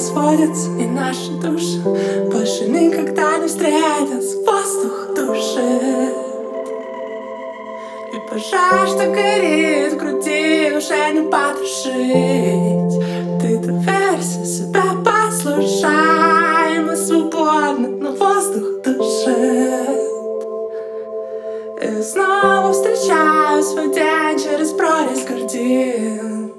сходятся, и наши души больше никогда не встретятся. Воздух душит, и пожар, что горит в груди, уже не потушить. Ты доверься, себя послушай, мы свободны, но воздух душит. И снова встречаю свой день через прорезь картин.